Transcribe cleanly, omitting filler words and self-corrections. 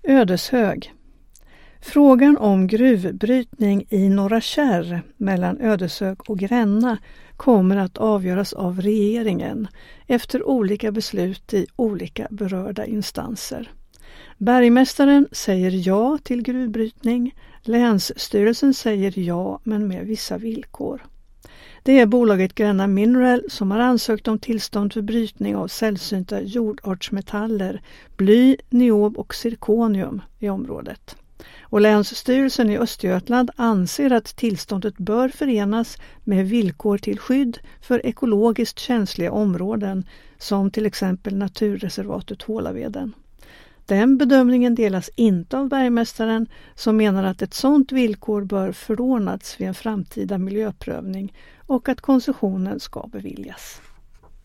Ödeshög. Frågan om gruvbrytning i Norra Kärr mellan Ödeshög och Gränna kommer att avgöras av regeringen efter olika beslut i olika berörda instanser. Bergmästaren säger ja till gruvbrytning, länsstyrelsen säger ja men med vissa villkor. Det är bolaget Gränna Mineral som har ansökt om tillstånd för brytning av sällsynta jordartsmetaller, bly, niob och zirkonium i området. Och Länsstyrelsen i Östergötland anser att tillståndet bör förenas med villkor till skydd för ekologiskt känsliga områden som till exempel naturreservatet Hålaveden. Den bedömningen delas inte av bergmästaren som menar att ett sådant villkor bör förordnats vid en framtida miljöprövning och att koncessionen ska beviljas.